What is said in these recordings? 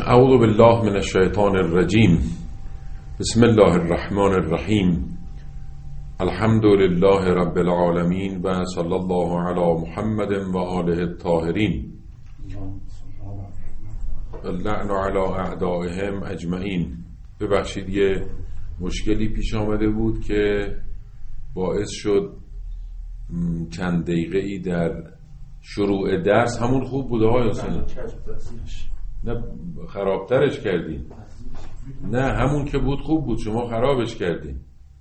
اعوذ بالله من الشیطان الرجیم. بسم الله الرحمن الرحیم. الحمد لله رب العالمین و صلی الله علی محمد و آله الطاهرین اللعن علی اعدائهم اجمعین. ببخشید یه مشکلی پیش آمده بود که باعث شد چند دقیقه‌ای در شروع درس همون خوب بوده ها حسین؟ نه خرابترش کردی. نه همون که بود خوب بود، شما خرابش کردی.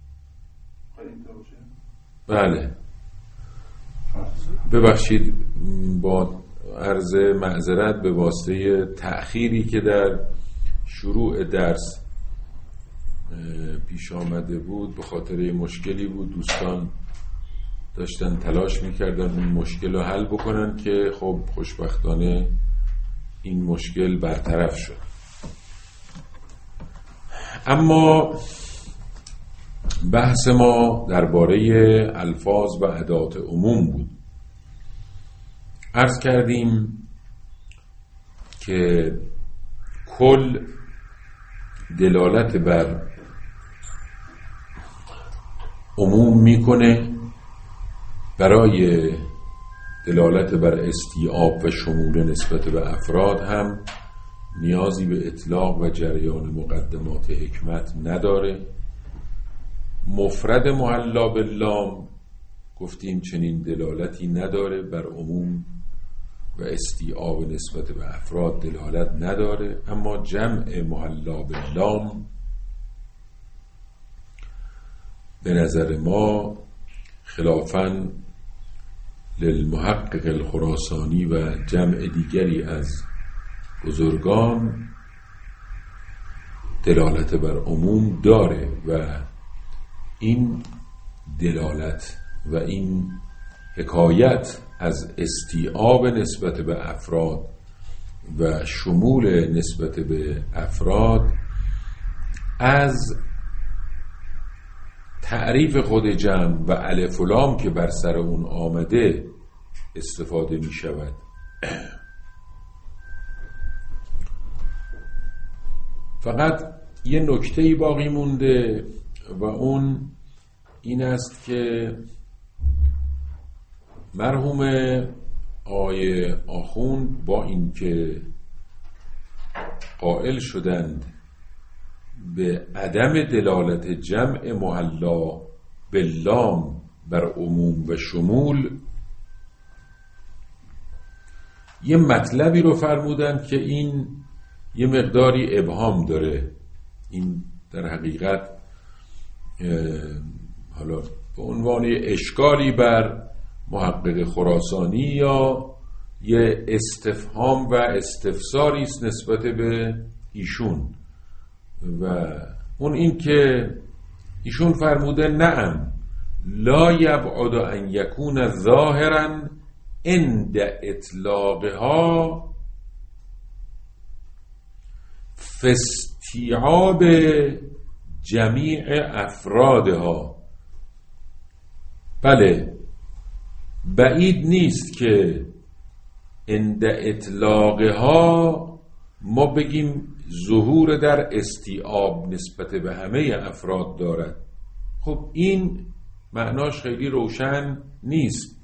بله ببخشید، با عرض معذرت به واسطه تأخیری که در شروع درس پیش آمده بود، به خاطر مشکلی بود. دوستان داشتن تلاش میکردن این مشکل رو حل بکنن که خب خوشبختانه این مشکل برطرف شد. اما بحث ما درباره الفاظ و ادات عموم بود. عرض کردیم که کل دلالت بر عموم میکنه، برای دلالت بر استیعاب و شمول نسبت به افراد هم نیازی به اطلاق و جریان مقدمات حکمت نداره. مفرد محلا باللام گفتیم چنین دلالتی نداره، بر عموم و استیعاب نسبت به افراد دلالت نداره. اما جمع محلا باللام به نظر ما خلافاً للمحقق الخراسانی و جمع دیگری از بزرگان دلالت بر عموم داره و این دلالت و این حکایت از استیعاب نسبت به افراد و شمول نسبت به افراد از تعریف خود جمع و الف و لام که بر سر اون آمده استفاده می شود. فقط یه نکته‌ای باقی مونده و اون این است که مرحوم آقای آخوند با اینکه قائل شدند به عدم دلالت جمع محلا باللام بر عموم و شمول، یه مطلبی رو فرمودند که این یه مقداری ابهام داره. این در حقیقت حالا به عنوان اشکالی بر محقق خراسانی یا یه استفهام و استفساری است نسبت به ایشون، و اون این که ایشون فرموده نعم لا یبعد ان یکون ظاهرا عند اطلاقها فاستیعاب جمیع افرادها. بله بعید نیست که عند اطلاقها ما بگیم ظهور در استیعاب نسبت به همه افراد دارد. خب این معناش خیلی روشن نیست.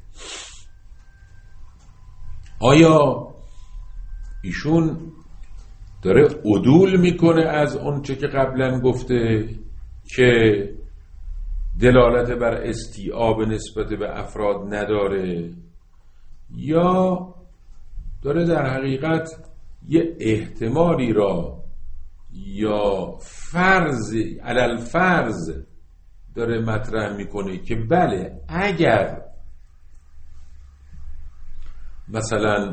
آیا ایشون داره عدول میکنه از اون چه که قبلا گفته که دلالت بر استیعاب نسبت به افراد نداره، یا داره در حقیقت یه احتمالی را یا فرض علل فرض داره مطرح میکنه که بله اگر مثلا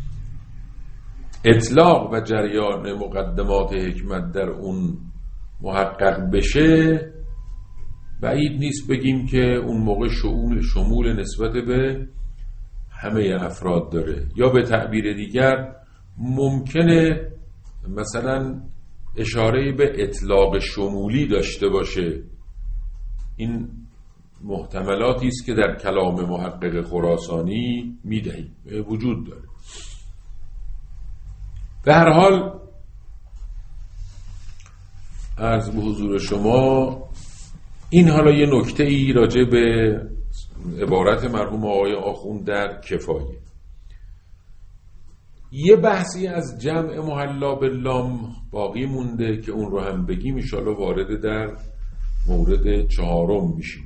اطلاق و جریان مقدمات حکمت در اون محقق بشه، بعید نیست بگیم که اون موقع شمول نسبت به همه افراد داره. یا به تعبیر دیگر ممکنه مثلا اشاره به اطلاق شمولی داشته باشه. این محتملاتی است که در کلام محقق خراسانی میدهیم، وجود داره. به هر حال عرض به حضور شما این حالا یه نکته ای راجع به عبارت مرحوم آقای آخوند در کفایه. یه بحثی از جمع محلا باللام باقی مونده که اون رو هم بگیم ان شاءالله وارد در مورد 4 میشیم.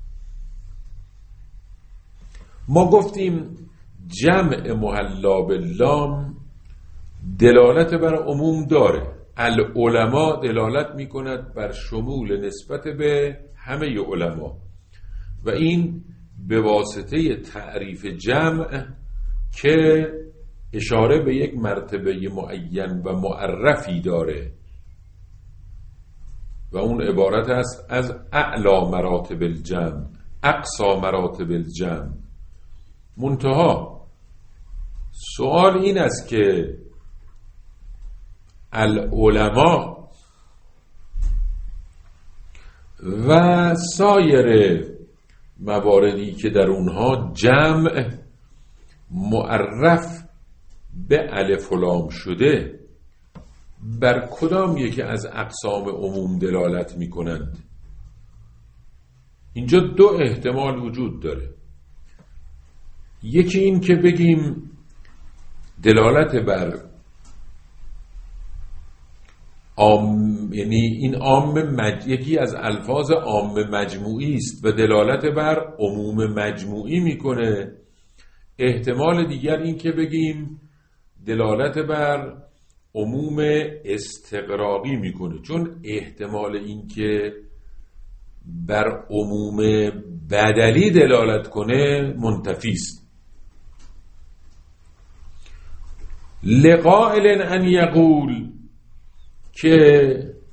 ما گفتیم جمع محلا باللام دلالت بر عموم داره. العلماء دلالت میکند بر شمول نسبت به همه علما و این به واسطه تعریف جمع که اشاره به یک مرتبه معین و معرفی داره و اون عبارت است از اعلی مراتب الجمع، اقصا مراتب الجمع. منتها سوال این است که العلماء و سایر مواردی که در اونها جمع معرف به الف و لام شده بر کدام یکی از اقسام عموم دلالت می کنند؟ اینجا 2 احتمال وجود داره. یکی این که بگیم دلالت بر یعنی این یکی از الفاظ عام مجموعی است و دلالت بر عموم مجموعی میکنه. احتمال دیگر این که بگیم دلالت بر عموم استغراقی میکنه، چون احتمال این که بر عموم بدلی دلالت کنه منتفی است. لقائل ان یقول که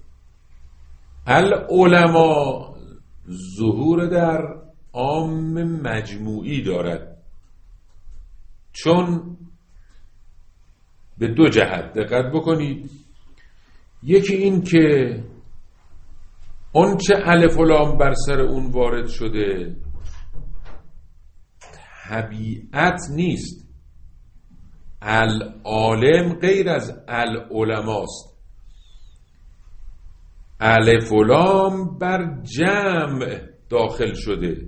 العلماء ظهور در عام مجموعی دارد، چون به 2 جهت دقت بکنید. یکی این که اون چه الف و لام بر سر اون وارد شده طبیعت نیست. العالم غیر از العلماست. الف و لام بر جمع داخل شده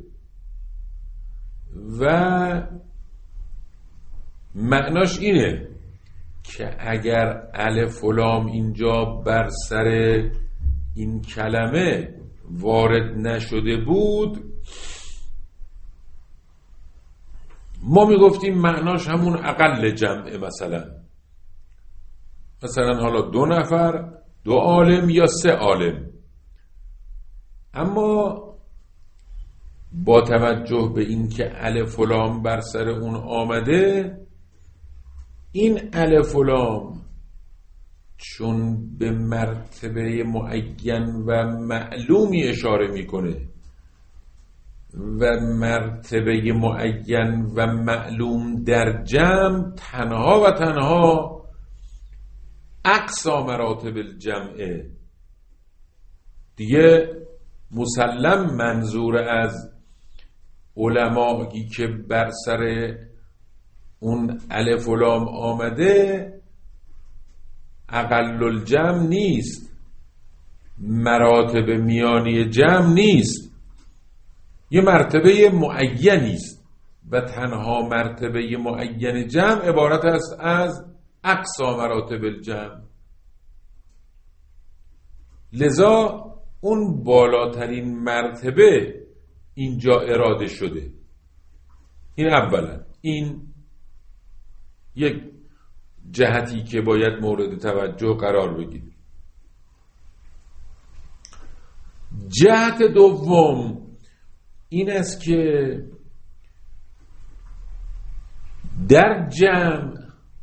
و معناش اینه که اگر الف و لام اینجا بر سر این کلمه وارد نشده بود ما میگفتیم معناش همون اقل جمعه، مثلا حالا 2 نفر، 2 عالم یا 3 عالم. اما با توجه به این که الف و لام بر سر اون آمده، این الف و لام چون به مرتبه معین و معلومی اشاره میکنه و مرتبه معین و معلوم در جمع تنها و تنها اقصا مراتب الجمعه دیگه، مسلم منظور از علمایی که بر سر اون الف و لام آمده اقل الجمع نیست، مراتب میانی جمع نیست، یه مرتبه معینی است و تنها مرتبه معین جمع عبارت است از اقصا مراتب الجمع. لذا اون بالاترین مرتبه اینجا اراده شده. این اولا، این یک جهتی که باید مورد توجه قرار بگیره. جهت دوم این است که در جمع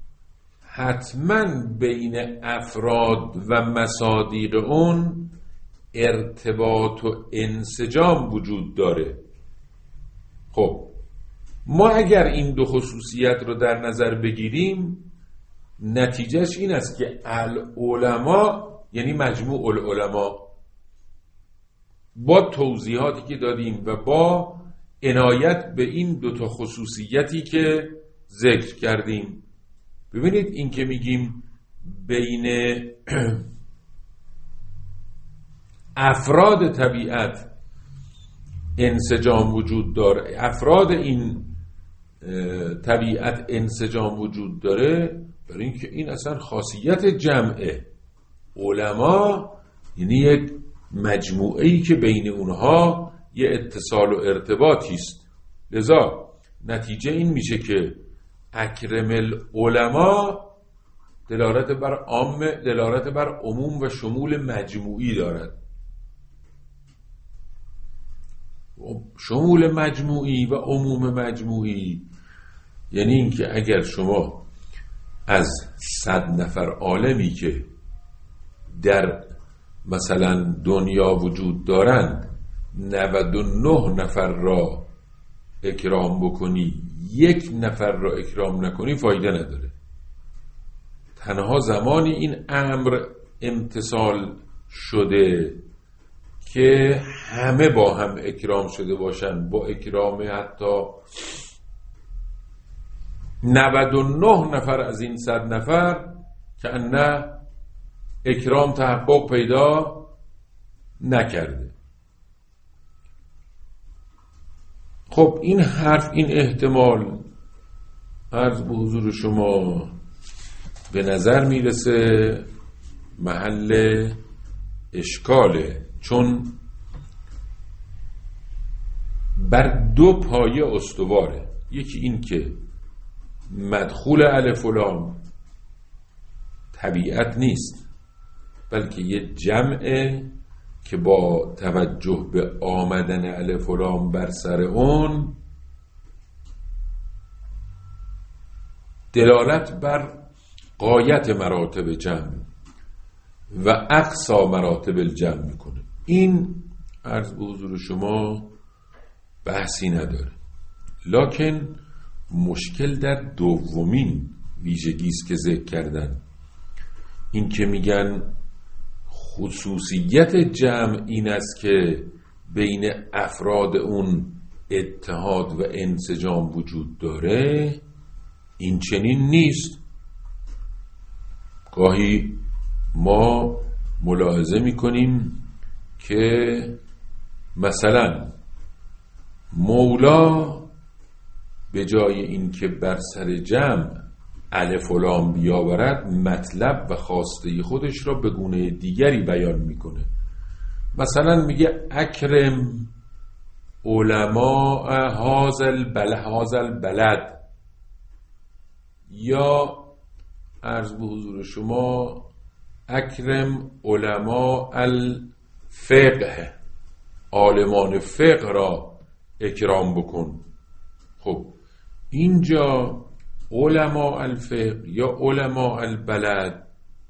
حتما بین افراد و مصادیق اون ارتباط و انسجام وجود داره. خب ما اگر این 2 خصوصیت رو در نظر بگیریم نتیجهش این است که العلماء یعنی مجموع العلماء با توضیحاتی که دادیم و با عنایت به این 2 خصوصیتی که ذکر کردیم. ببینید این که میگیم بین افراد طبیعت انسجام وجود داره، افراد این طبیعت انسجام وجود داره، برای اینکه این اصلا خاصیت جمعه. علما یعنی یک مجموعه‌ای که بین اونها یه اتصال و ارتباطی است. لذا نتیجه این میشه که اکرم العلما دلالت بر عموم و شمول مجموعی دارد. شمول مجموعی و عموم مجموعی یعنی اینکه اگر شما از 100 نفر عالمی که در مثلا دنیا وجود دارند 99 نفر را اکرام بکنی، 1 نفر را اکرام نکنی، فایده نداره. تنها زمانی این امر امتصال شده که همه با هم اکرام شده باشن، با اکرام حتی 99 نفر از این 100 نفر که نه اکرام تحقق پیدا نکرده. خب این حرف، این احتمال عرض به حضور شما به نظر میرسه محل اشکاله، چون بر 2 پایه استواره. یکی این که مدخول الف و لام طبیعت نیست، بلکه یه جمعه که با توجه به آمدن الف و لام بر سر اون دلالت بر غایت مراتب جمع و اقصا مراتب الجمع میکنه. این عرض به حضور شما بحثی نداره، لکن مشکل در دومین ویژگی است که ذکر کردن، این که میگن خصوصیت جمع این است که بین افراد اون اتحاد و انسجام وجود داره. این چنین نیست. گاهی ما ملاحظه میکنیم که مثلا مولا به جای این که بر سر جمع الف و لام بیاورد، مطلب و خواسته خودش را به گونه دیگری بیان میکنه. مثلا میگه اکرم علماء هذا البلد، یا عرض به حضور شما اکرم علماء الفقه، عالمان فقه را اکرام بکن. خب اینجا علماء الفقه یا علماء البلد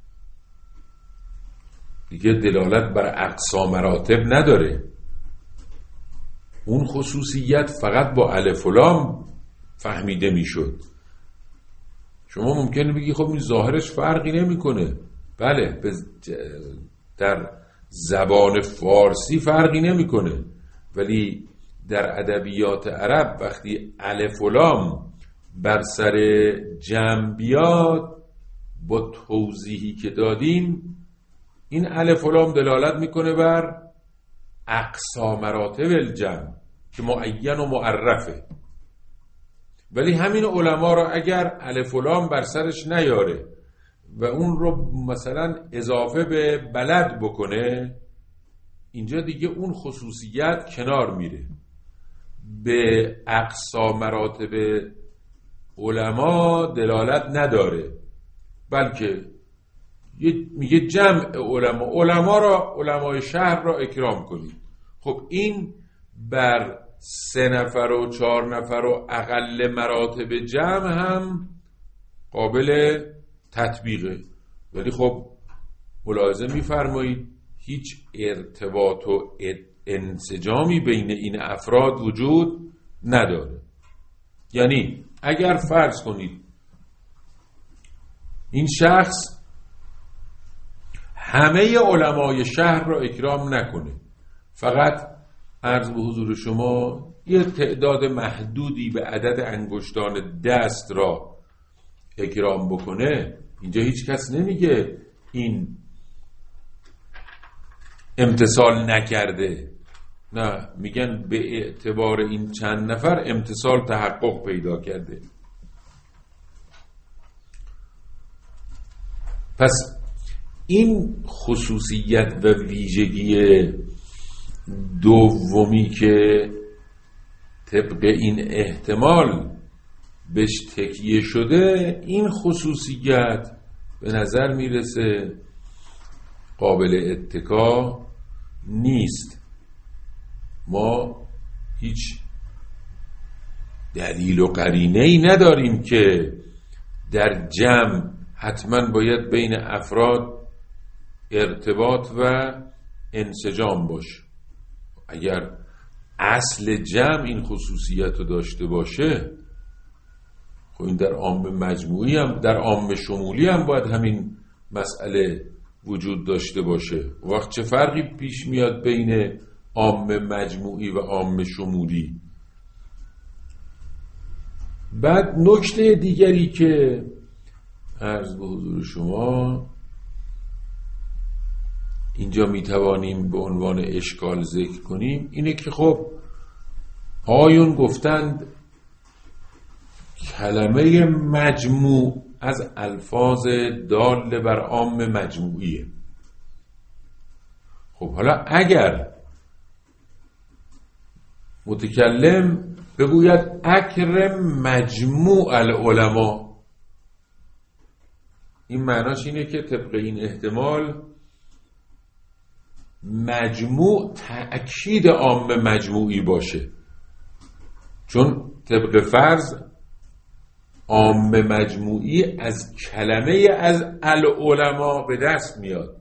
دیگه دلالت بر اقصا مراتب نداره. اون خصوصیت فقط با الف و لام فهمیده میشد. شما ممکنه بگی خب این ظاهرش فرقی نمیکنه. بله، در زبان فارسی فرقی نمیکنه، ولی در ادبیات عرب وقتی الف و لام بر سر جمع بیاد، با توضیحی که دادیم، این الف و لام دلالت میکنه بر اقصا مراتب الجمع که معین و معرفه. ولی همین علما را اگر الف و لام بر سرش نیاره و اون رو مثلا اضافه به بلد بکنه، اینجا دیگه اون خصوصیت کنار میره. به اقصا مراتب علما دلالت نداره، بلکه میگه جمع علما را، علمای شهر را اکرام کنید. خب این بر 3 نفر و 4 نفر و اقل مراتب جمع هم قابل تطبیقه. ولی خب ملاحظه میفرمایید هیچ ارتباط و انسجامی بین این افراد وجود نداره. یعنی اگر فرض کنید این شخص همه علمای شهر را اکرام نکنه، فقط عرض به حضور شما یک تعداد محدودی به عدد انگشتان دست را اکرام بکنه، اینجا هیچ کس نمیگه این امتثال نکرده، نه، میگن به اعتبار این چند نفر امتثال تحقق پیدا کرده. پس این خصوصیت و ویژگی دومی که طبق این احتمال بهش تکیه شده، این خصوصیت به نظر میرسه قابل اتکا نیست. ما هیچ دلیل و قرینه‌ای نداریم که در جمع حتما باید بین افراد ارتباط و انسجام باشه. اگر اصل جمع این خصوصیت رو داشته باشه، خب این در عام مجموعی هم، در عام شمولی هم باید همین مسئله وجود داشته باشه. وقت چه فرقی پیش میاد بین عام مجموعی و عام شمولی؟ بعد نکته دیگری که عرض به حضور شما اینجا میتوانیم به عنوان اشکال ذکر کنیم اینه که خب آیون گفتند کلمه مجموع از الفاظ دال بر عام مجموعیه. خب حالا اگر متکلم بگوید اکرم مجموع العلماء، این معناش اینه که طبق این احتمال مجموع تأکید عام مجموعی باشه، چون طبق فرض عام مجموعی از کلمه از العلماء به دست میاد.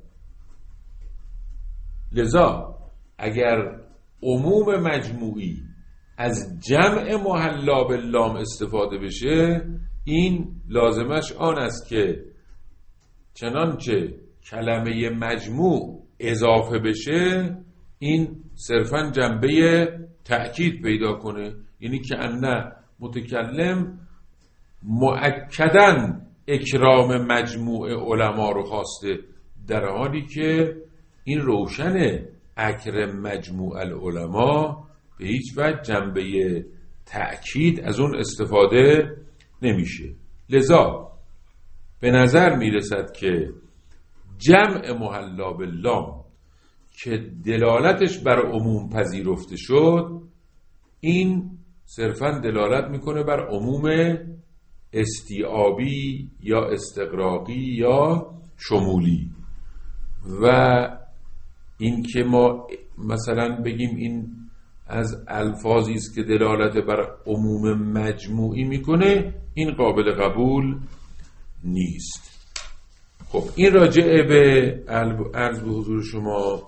لذا اگر عموم مجموعی از جمع محلا باللام استفاده بشه، این لازمش آن است که چنانچه کلمه مجموع اضافه بشه این صرفاً جنبه تأکید پیدا کنه، یعنی که ان متکلم مؤکداً اکرام مجموع علما رو خواسته، در حالی که این روشنه اکرم مجموع العلماء به هیچ وجه جنبه تأکید از اون استفاده نمیشه. لذا به نظر میرسد که جمع محلا باللام که دلالتش بر عموم پذیرفته شد، این صرفاً دلالت میکنه بر عموم استیعابی یا استغراقی یا شمولی، و این که ما مثلا بگیم این از الفاظی است که دلالت بر عموم مجموعی میکنه، این قابل قبول نیست. خب این راجعه به عرض به حضور شما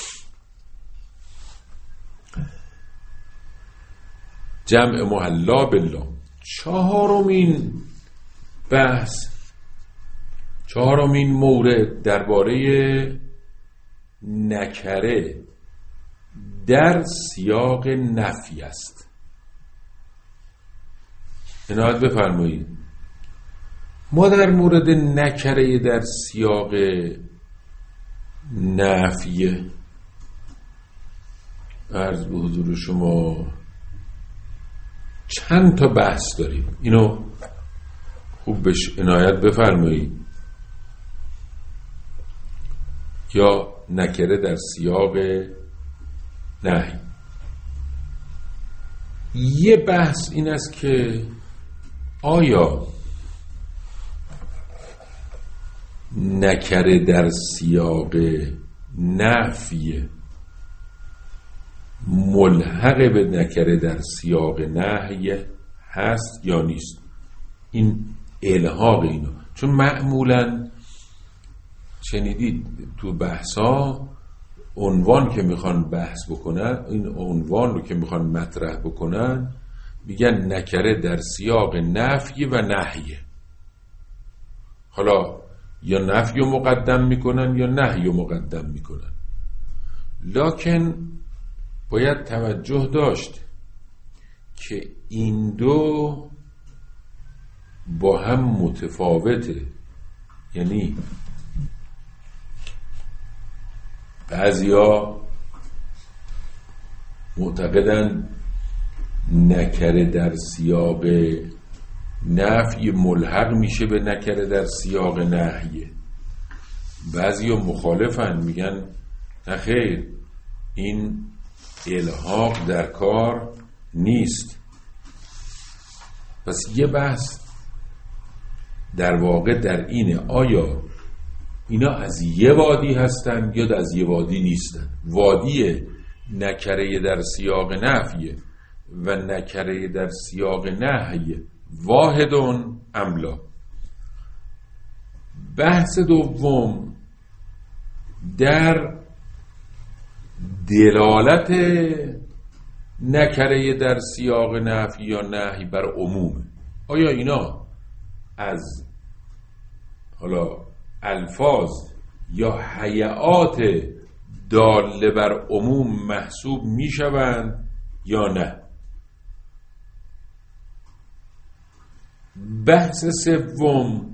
جمع محلا بالله. چهارمین بحث، چهارمین مورد درباره نکره در سیاق نفی است. عنایت بفرمایید. ما در مورد نکره در سیاق نفی عرض به حضور شما چند تا بحث داریم، اینو خوب بهش عنایت بفرمایید. یا نکره در سیاق نهی. یه بحث این است که آیا نکره در سیاق نفی ملحق به نکره در سیاق نهی هست یا نیست؟ این الحاق اینو، چون معمولاً شنیدید تو بحثا عنوان که میخوان بحث بکنن، این عنوان رو که میخوان مطرح بکنن میگن نکره در سیاق نفی و نهی. حالا یا نفی رو مقدم میکنن یا نهی رو مقدم میکنن، لکن باید توجه داشت که این دو با هم متفاوته. یعنی بعضیا معتقدن نکره در سیاق نفی ملحق میشه به نکره در سیاق نهیه. بعضیا مخالفن، میگن نه خیر، این الحاق در کار نیست. پس یه بحث در واقع در اینه، آیا اینا از یه وادی هستن یا از یه وادی نیستن؟ وادی نکره در سیاق نفیه و نکره در سیاق نهیه، واحدون املا. بحث دوم در دلالت نکره در سیاق نفی یا نهی بر عمومه. آیا اینا از حالا الفاظ یا هیئات داله بر عموم محسوب میشوند یا نه؟ بحث سوم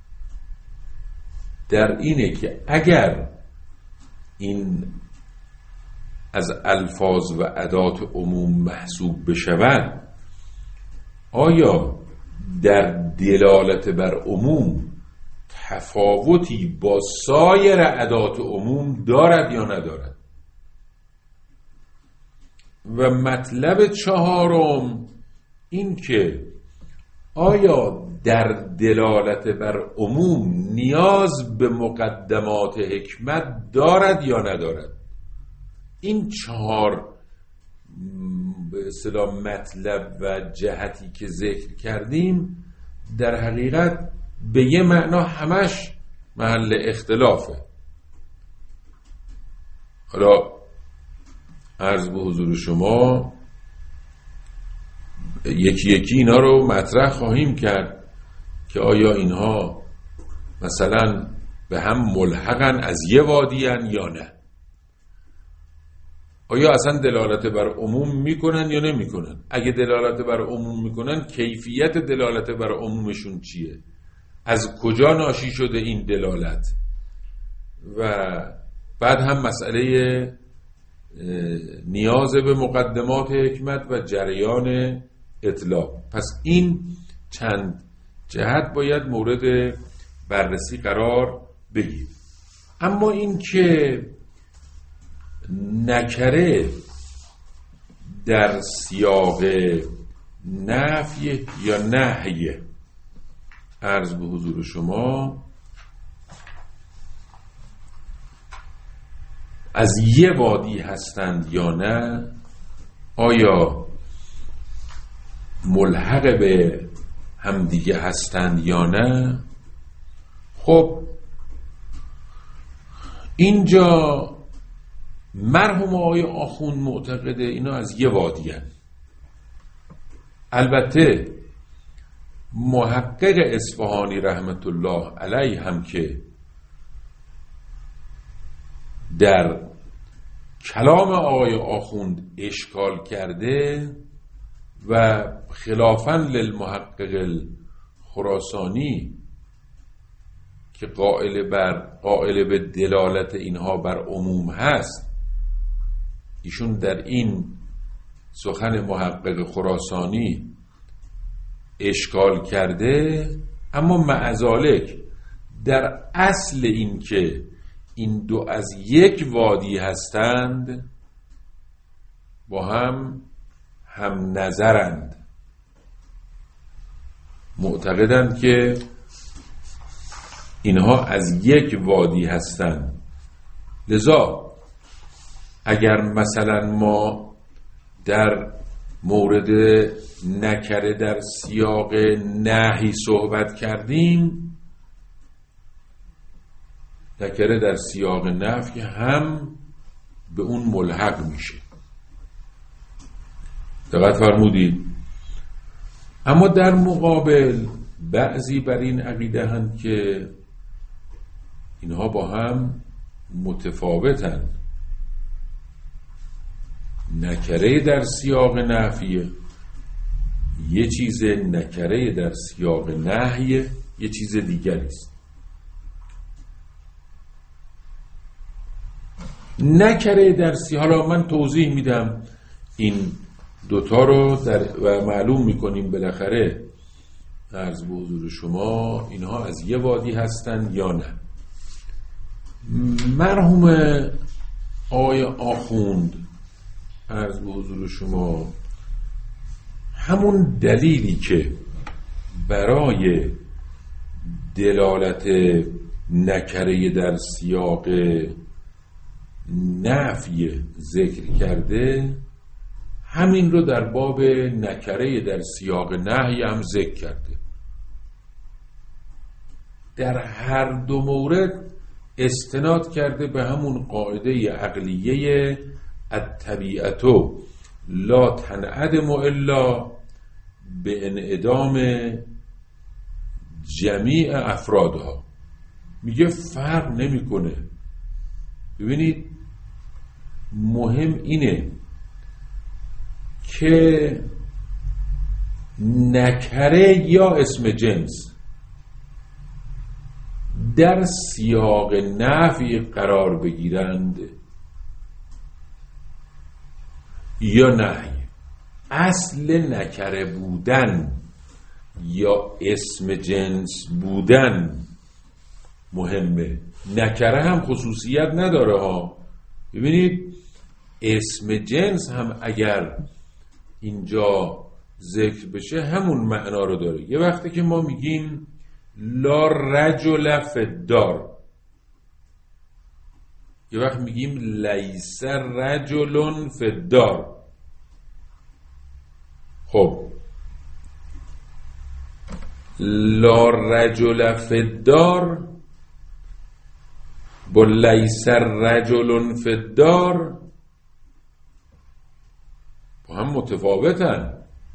در اینه که اگر این از الفاظ و ادات عموم محسوب بشوند، آیا در دلالت بر عموم تفاوتی با سایر ادات عموم دارد یا ندارد؟ و مطلب چهارم این که آیا در دلالت بر عموم نیاز به مقدمات حکمت دارد یا ندارد؟ این چهار به اصطلاح مطلب و جهتی که ذکر کردیم در حقیقت به یه معنا همش محل اختلافه. حالا عرض به حضور شما یکی یکی اینا رو مطرح خواهیم کرد که آیا اینها مثلا به هم ملحقن، از یه وادیان یا نه؟ آیا اصلا دلالت بر عموم میکنن یا نمیکنن؟ اگه دلالت بر عموم میکنن، کیفیت دلالت بر عمومشون چیه؟ از کجا ناشی شده این دلالت؟ و بعد هم مسئله نیاز به مقدمات حکمت و جریان اطلاق. پس این چند جهت باید مورد بررسی قرار بگیرد. اما این که نکره در سیاق نفی یا نهی، عرض به حضور شما از یه وادی هستند یا نه، آیا ملحق به همدیگه هستند یا نه؟ خب اینجا مرحوم آقای آخوند معتقده اینا از یه وادی هستند. البته محقق اصفهانی رحمت الله علیه هم که در کلام آقای آخوند اشکال کرده و خلافاً للمحقق الخراسانی که قائل به دلالت اینها بر عموم هست، ایشون در این سخن محقق خراسانی اشکال کرده، اما معذالک در اصل این که این دو از یک وادی هستند با هم نظرند. معتقدند که اینها از یک وادی هستند. لذا اگر مثلا ما در مورد نکره در سیاق نهی صحبت کردیم، نکره در سیاق نفی هم به اون ملحق میشه. دقت فرمودید؟ اما در مقابل بعضی بر این عقیده هستند که اینها با هم متفاوتن. نکره در سیاق نفیه یه چیز، نکره در سیاق نهیه یه چیز دیگری است. نکره درسی، حالا من توضیح میدم این دوتا رو و معلوم میکنیم بالاخره عرض به حضور شما اینها از یه وادی هستن یا نه. مرحوم آقای آخوند عرض به حضور شما همون دلیلی که برای دلالت نکره در سیاق نفی ذکر کرده، همین رو در باب نکره در سیاق نهی هم ذکر کرده. در هر دو مورد استناد کرده به همون قاعده عقلیه الطبیعة لا تنعدم الا به انعدام جمیع افرادها. میگه فرق نمیکنه. ببینید مهم اینه که نکره یا اسم جنس در سیاق نفی قرار بگیرند یا نهی. اصل نکره بودن یا اسم جنس بودن مهمه. نکره هم خصوصیت نداره ها. ببینید اسم جنس هم اگر اینجا ذکر بشه همون معنا رو داره. یه وقتی که ما میگیم لا رجل فی الدار، یه وقت میگیم لیس رجل فی الدار. خب لا رجل فی الدار با لیس رجل فی الدار با هم متفاوتن.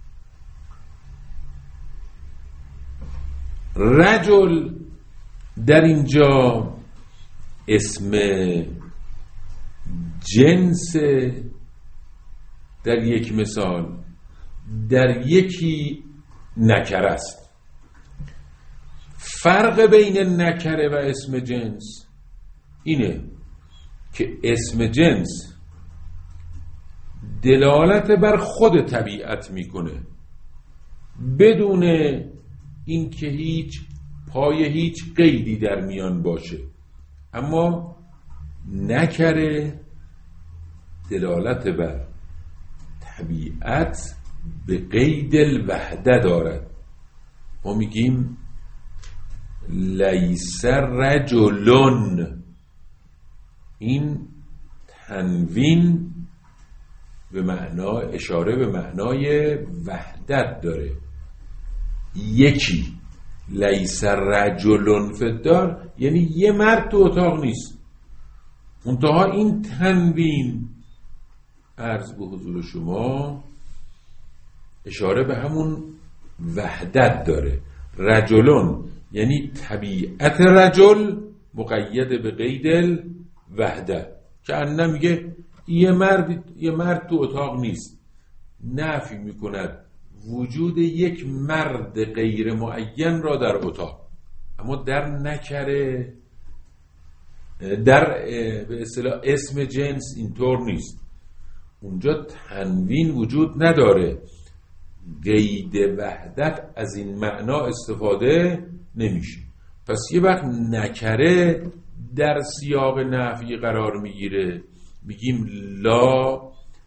رجل در اینجا اسم جنس، در یک مثال، در یکی نکره است. فرق بین نکره و اسم جنس اینه که اسم جنس دلالت بر خود طبیعت میکنه بدون اینکه هیچ پای هیچ قیدی در میان باشه، اما نکره دلالت بر طبیعت به قید الوحده دارد. ما میگیم لیس رجلون، این تنوین به معنا اشاره به معنای وحدت داره. یکی لیس رجلون فی الدار یعنی یه مرد تو اتاق نیست. منتها این تنوین عرض به حضور شما اشاره به همون وحدت داره. رجلون یعنی طبیعت رجل مقید به قید الوحده، که انه میگه یه مرد تو اتاق نیست، نفی میکند وجود یک مرد غیر معین را در اتاق. اما در نکره، در به اصطلاح اسم جنس اینطور نیست. اونجا تنوین وجود نداره، قید وحدت از این معنا استفاده نمیشه. پس یه وقت نکره در سیاق نفی قرار میگیره، میگیم لا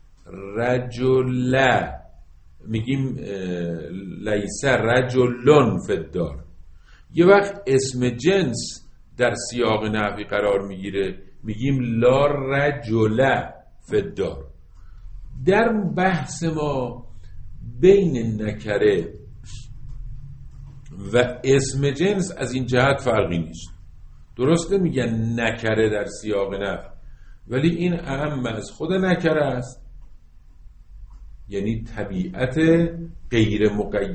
رجل، میگیم لیس رجلون فی الدار. یه وقت اسم جنس در سیاق نفی قرار میگیره، میگیم لا رجل فی الدار. در بحث ما بین نکره و اسم جنس از این جهت فرقی نیست. درسته میگن نکره در سیاق نفی، ولی این اهم از خود نکره است، یعنی طبیعت غیر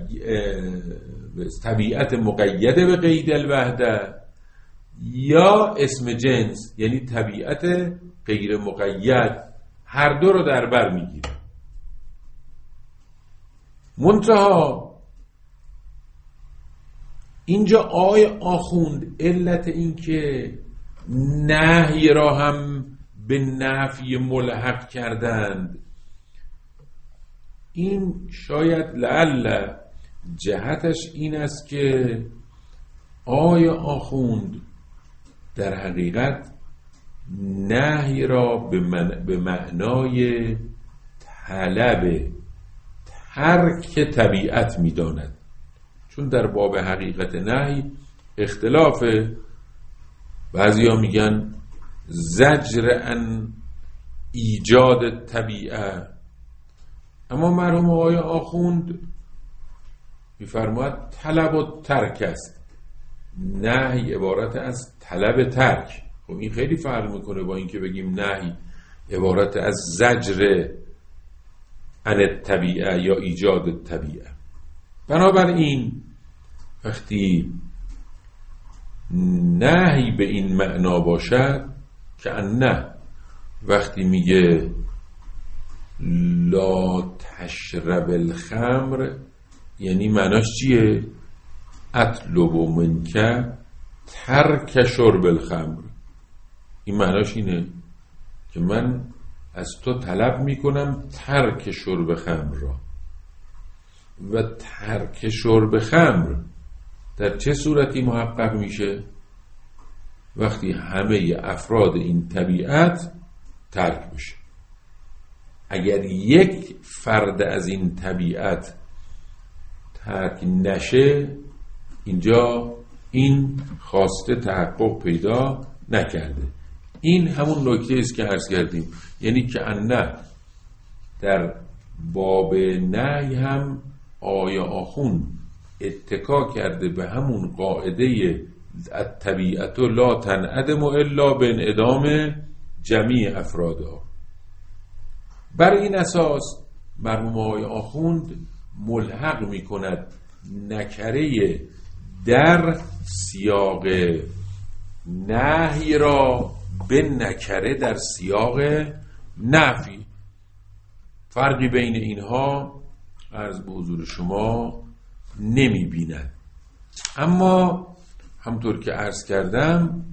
طبیعت مقیده به قید الوحده، یا اسم جنس یعنی طبیعت غیر مقید. هر دو رو در بر میگیره. منتها اینجا آقای آخوند علت این که نهی را هم به نفی ملحق کردند. این شاید لعل جهتش این است که آیا آخوند در حقیقت نهی را به معنای طلب ترک طبیعت می داند، چون در باب حقیقت نهی اختلاف، بعضیا میگن زجر ان ایجاد طبیعه، اما مرحوم آقای آخوند میفرماید طلب و ترک است، نهی عبارت از طلب ترک. خب این خیلی فرق میکنه با اینکه بگیم نهی عبارت از زجر عن طبیعه یا ایجاد طبیعه. بنابراین وقتی نهی به این معنا باشد که نه، وقتی میگه لا تشرب الخمر یعنی معناش چیه؟ اطلب منک ترک شرب الخمر. این معناش اینه که من از تو طلب میکنم ترک شرب خمر را. و ترک شرب خمر در چه صورتی محقق میشه؟ وقتی همه افراد این طبیعت ترک بشه. اگر یک فرد از این طبیعت ترک نشه، اینجا این خواسته تحقق پیدا نکرده. این همون نکته است که عرض کردیم، یعنی که نه در باب نهی هم آیا آخون اتکا کرده به همون قاعده الطبیعت لا تنعدم الا بانعدام جمیع افرادها. بر این اساس مرحوم آقای آخوند ملحق می کند نکره در سیاق نهی را به نکره در سیاق نفی. فرقی بین اینها عرض به حضور شما نمی بیند. اما همطور که عرض کردم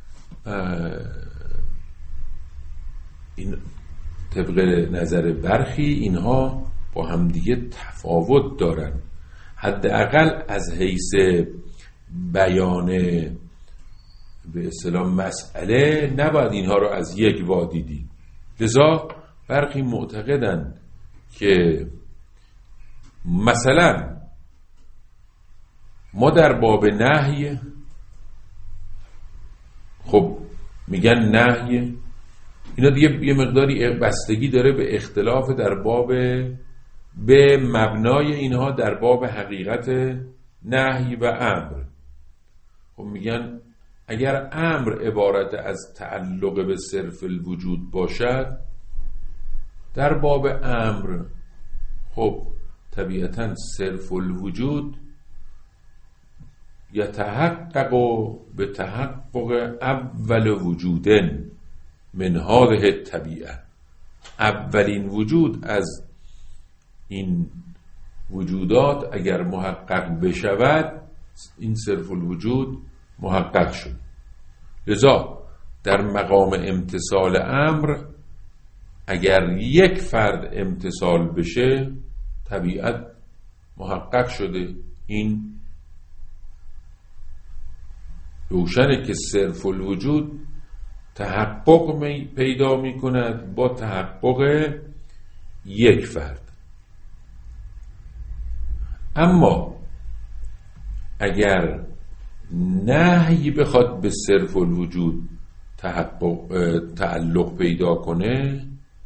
این طبق نظر برخی اینها با همدیگه تفاوت دارن، حداقل از حیث بیان به اصطلاح مسئله نباید اینها رو از یک وا دید. لذا برخی معتقدند که مثلا ما در باب نهی، خب میگن نهی، اینا دیگه یه مقداری بستگی داره به اختلاف در باب، به مبنای اینها در باب حقیقت نهی و امر. خب میگن اگر امر عبارت از تعلق به صرف الوجود باشد، در باب امر خب طبیعتاً صرف الوجود یتحقق به تحقق اول وجودن من هذه طبیعه. اولین وجود از این وجودات اگر محقق بشود، این صرف الوجود محقق شد. لذا در مقام امتثال امر اگر یک فرد امتثال بشه، طبیعت محقق شده. این روشنه که صرف الوجود تحقق پیدا می کند با تحقق یک فرد. اما اگر نهی بخواد به صرف الوجود تعلق پیدا کنه،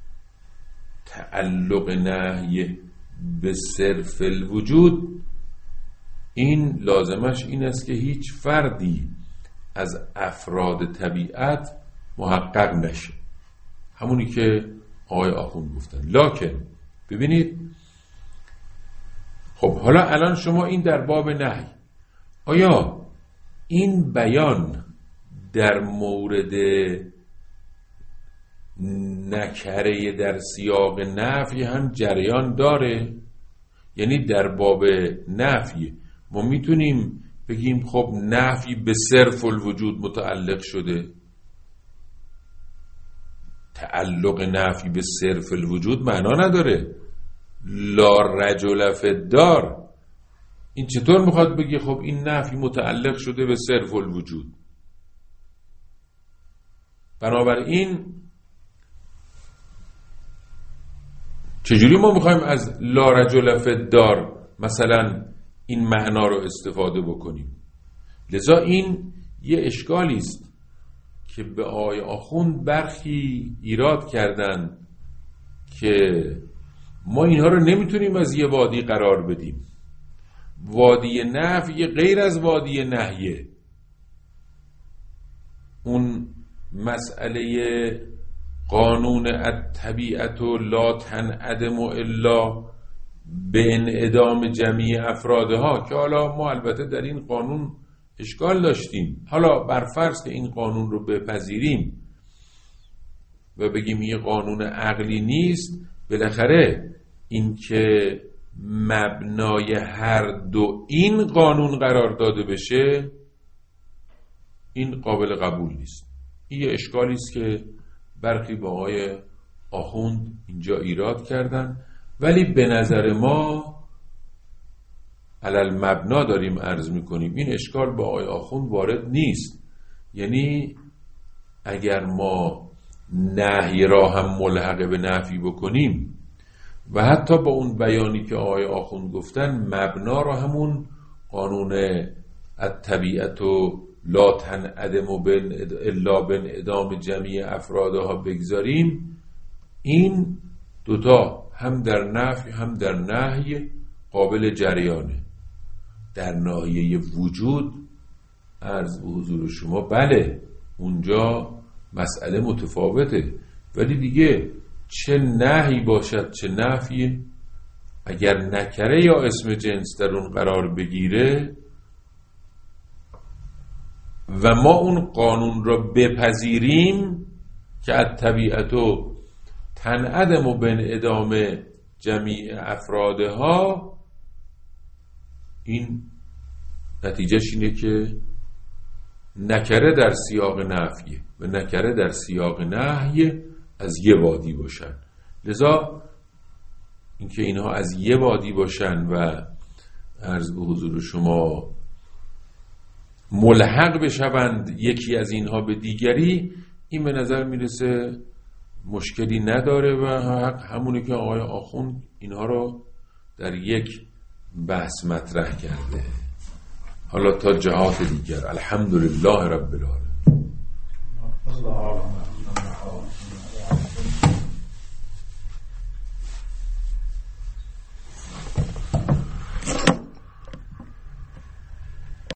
تعلق نهی به صرف الوجود، این لازمش این است که هیچ فردی از افراد طبیعت محقق نشه، همونی که آقای آخوند گفتن. لکن ببینید، خب حالا الان شما این در باب نهی، آیا این بیان در مورد نکره در سیاق نفی هم جریان داره؟ یعنی در باب نفی ما میتونیم بگیم خب نفی به صرف الوجود متعلق شده، تعلق نفی به صرف الوجود معنا نداره. لا رجل فی الدار، این چطور میخواد بگی خب این نفی متعلق شده به صرف الوجود؟ بنابراین چجوری ما میخوایم از لا رجل فی الدار مثلا این معنا رو استفاده بکنیم؟ لذا این یه اشکالی است که به آقای آخوند برخی ایراد کردن که ما اینها رو نمیتونیم از یه وادی قرار بدیم. وادی نفی غیر از وادی نهیه. اون مسئله قانون الطبیعت لا تنعدم الا به انعدام جمیع افرادها که حالا ما البته در این قانون اشکال داشتیم، حالا برفرض که این قانون رو بپذیریم و بگیم یه قانون عقلی نیست، بالاخره این که مبنای هر دو این قانون قرار داده بشه این قابل قبول نیست. این یه اشکالی است که برخی با آقای آخوند اینجا ایراد کردن، ولی به نظر ما علل مبنا داریم عرض میکنیم این اشکال با آقای آخوند وارد نیست. یعنی اگر ما نهی را هم ملحق به نفی بکنیم و حتی با اون بیانی که آقای آخوند گفتن مبنا را همون قانون الطبیعت و لا تنعدم الا بانعدام جمیع افرادها بگذاریم، این دوتا هم در نفی هم در نهی قابل جریانه. در ناحیه وجود عرض به حضور شما بله اونجا مسئله متفاوته، ولی دیگه چه نهی باشد چه نفی، اگر نکره یا اسم جنس در اون قرار بگیره و ما اون قانون را بپذیریم که الطبیعت تنعدم و بانعدام جمیع افرادها، این نتیجهش اینه که نکره در سیاق نفیه و نکره در سیاق نهی از یه وادی باشن. لذا اینکه اینها از یه وادی باشن و عرض به حضور شما ملحق بشوند یکی از اینها به دیگری، این به نظر میرسه مشکلی نداره و همونه که آقای آخوند اینها رو در یک بحث مطرح کرده. حالا تا جهات دیگر الحمدلله رب العالمین.